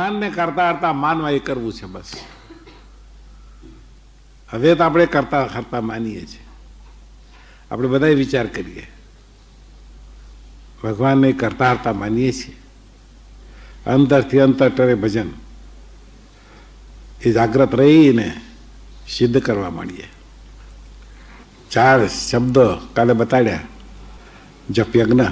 ભગવાનને કરતા કરતા માનવા એ કરવું છે બસ. હવે તો આપણે કરતા કરતા માનીએ છીએ. આપણે બધા વિચાર કરીએ, ભગવાનને કરતા કરતા માનીએ છીએ. અંતરથી અંતર ટરે ભજન એ જાગ્રત રહીને સિદ્ધ કરવા માંડીએ. 4 શબ્દો કાલે બતાડ્યા. જપ યજ્ઞ.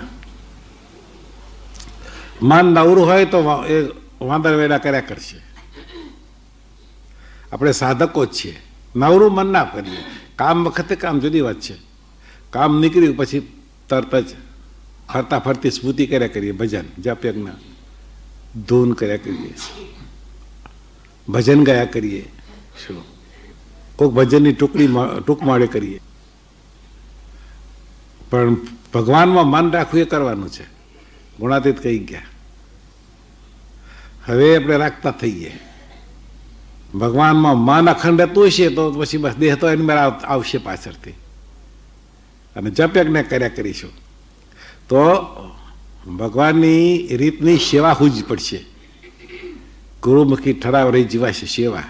મન નવરું હોય તો એ વાંદર વેડા કર્યા કરશે. આપણે સાધકો જ છીએ. નવરું મન ના કરીએ. કામ વખતે કામ જુદી વાત છે. કામ નીકળ્યું પછી તરત જ ફરતા ફરતી સ્મૃતિ કર્યા કરીએ. ભજન જપ યજ્ઞ ધૂન કર્યા કરીએ, ભજન ગાયા કરીએ. શું કોઈક ભજનની ટૂંકમાળે કરીએ. પણ ભગવાનમાં મન રાખવું એ કરવાનું છે. ગુણાતીત કહી ગયા. હવે આપણે રાખતા થઈએ. ભગવાનમાં મન અખંડ રહેતું હશે તો પછી બસ દેહ તો એની મેળા આવશે પાછળથી. અને જપ યજ્ઞ કર્યા કરીશું તો ભગવાનની રીતની સેવા હોવી જ પડશે. ગુરુમુખી ઠરાવ રહી જીવાશે સેવા.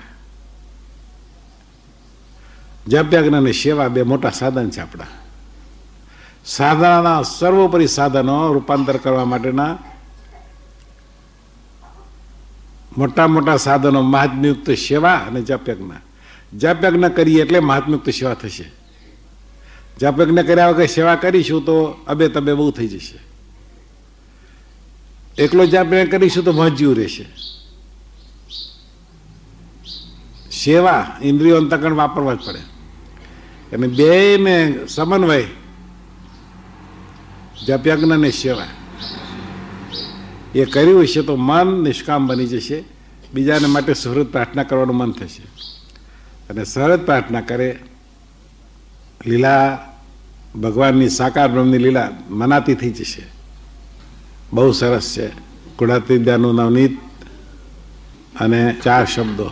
જપ યજ્ઞ અને સેવા 2 મોટા સાધન છે આપણા. સાધનાના સર્વોપરી સાધનો રૂપાંતર કરવા માટેના મોટા મોટા સાધનો મહાત્મ્યુક્ત સેવા અને જપ યજ્ઞ. જપ યજ્ઞ કરીએ એટલે મહાત્મ્યુક્ત સેવા થશે. જપ યજ્ઞ કર્યા વગર સેવા કરીશું તો અબે તબે બહુ થઈ જશે. એકલો જપ યજ્ઞ કરીશું તો મહજ્યું રહેશે. સેવા ઇન્દ્રિયો અંતકરણ વાપરવા જ પડે. અને બેને સમન્વય જપ યજ્ઞ અને સેવા એ કર્યું હશે તો મન નિષ્કામ બની જશે. બીજાને માટે સહૃદ પ્રાર્થના કરવાનું મન થશે. અને સહૃદ પ્રાર્થના કરે લીલા ભગવાનની સાકાર બ્રહ્મની લીલા મનાતી થઈ જશે. બહુ સરસ છે. ગુણાતીતાનું નવનીત અને 4 શબ્દો.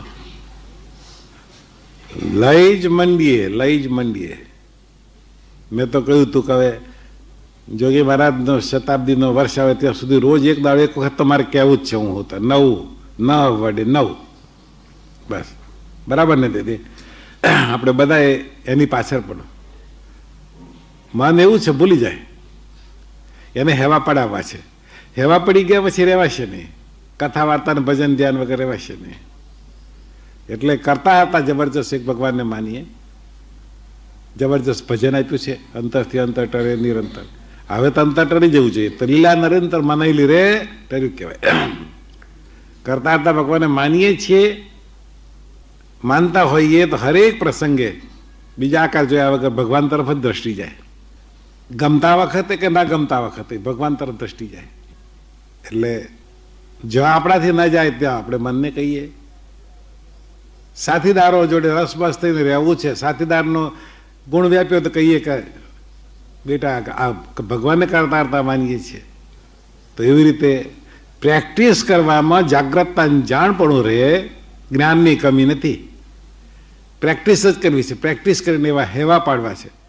લઈ જ મંડીએ, લઈ જ મંડીએ. મેં તો કહ્યું તું કે હવે જોગી મહારાજનો શતાબ્દીનો વર્ષ આવે ત્યાં સુધી રોજ એક દાડો એક વખત તમારે કહેવું જ છે. હું હોતા 9 વડે 9 બસ બરાબર ને દીદી. આપણે બધાએ એની પાછળ પડો. મન એવું છે ભૂલી જાય. એને હેવા પડાવવા છે. હેવા પડી ગયા પછી રહેવાશે નહીં. કથા વાર્તા ને ભજન ધ્યાન વગર રહેવાશે નહીં. એટલે કરતા હતા જબરજસ્ત એક ભગવાનને માનીએ. જબરજસ્ત ભજન આપ્યું છે. અંતરથી અંતર ટરે નિરંતર. હવે તો અંતર ટરી જવું જોઈએ. તો લીલા નિરંતર મનાયેલી રે ટર્યું કહેવાય. કરતા હતા ભગવાનને માનીએ છીએ. માનતા હોઈએ તો હરેક પ્રસંગે બીજા આકાર જોયા વગર ભગવાન તરફ જ દ્રષ્ટિ જાય. ગમતા વખતે કે ના ગમતા વખતે ભગવાન તરફ દ્રષ્ટિ જાય. એટલે જો આપણાથી ન જાય ત્યાં આપણે મનને કહીએ. સાથીદારો જોડે રસબસ થઈને રહેવું છે. સાથીદારનો ગુણ વ્યાપ્યો તો કહીએ કે બેટા આ ભગવાનને કરતા કરતા માનીએ છીએ. તો એવી રીતે પ્રેક્ટિસ કરવામાં જાગ્રતતા જાણપણું રહે. જ્ઞાનની કમી નથી. પ્રેક્ટિસ જ કરવી છે. પ્રેક્ટિસ કરીને એવા હેવા પાડવા છે.